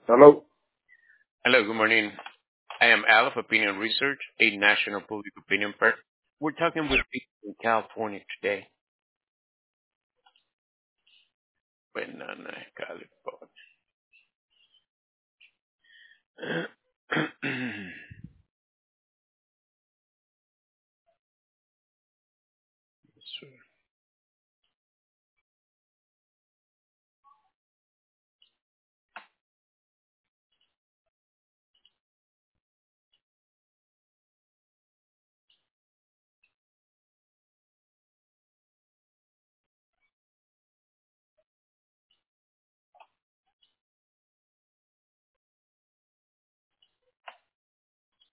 Hello? Hello, good morning. I am Al of Opinion Research, a national public opinion firm. We're talking with people in California today. Banana, California.